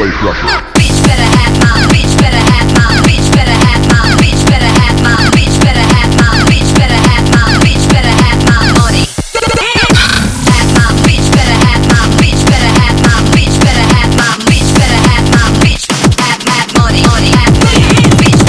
Weight Crusher. Bitch better have my, bitch better have my, bitch better have my, bitch better have my, bitch better have my, bitch better have my, bitch better have my money. Have my, bitch better have my, bitch better have my, bitch better have my, bitch better have my, bitch have money, money, have bitch.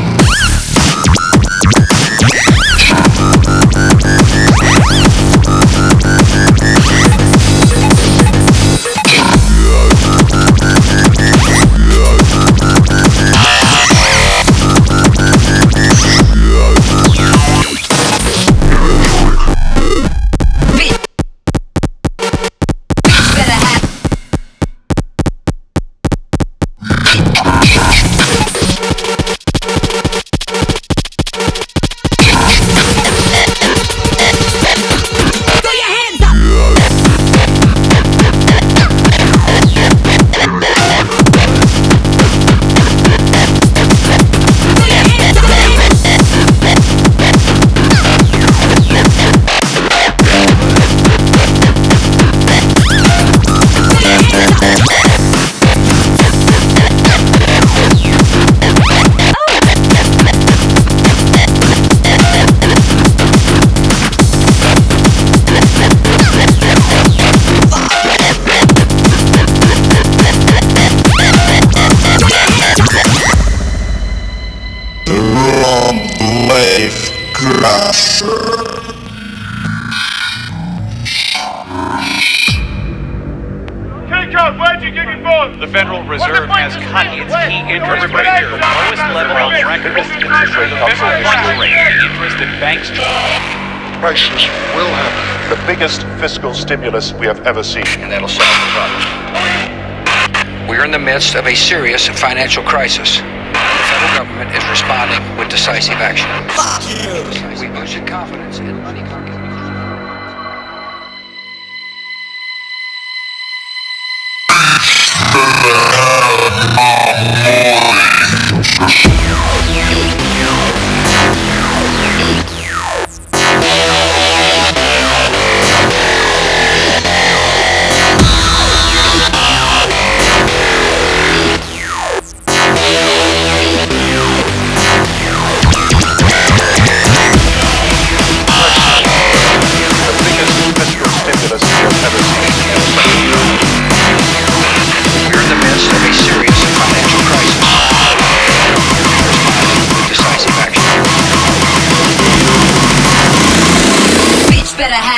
The Federal Reserve has cut its key interest rate to the lowest level on record. The Federal funds rate, the interest in banks. Crisis will happen. The biggest fiscal stimulus we have ever seen. And that'll solve the problem. We're in the midst of a serious financial crisis. The federal government is responding with decisive action. We boosted confidence in money market. Better have